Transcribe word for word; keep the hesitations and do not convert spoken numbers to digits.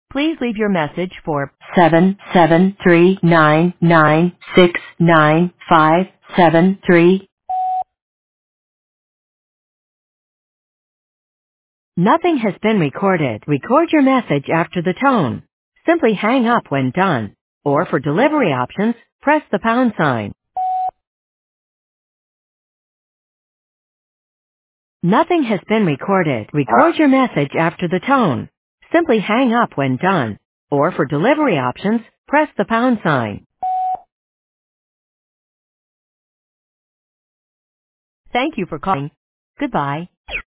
Please leave your message for seven seven three nine nine six nine five seven three. Nothing has been recorded. Record your message after the tone. Simply hang up when done. Or for delivery options, press the pound sign. Nothing has been recorded. Record your message after the tone. Simply hang up when done. Or for delivery options, press the pound sign. Thank you for calling. Goodbye.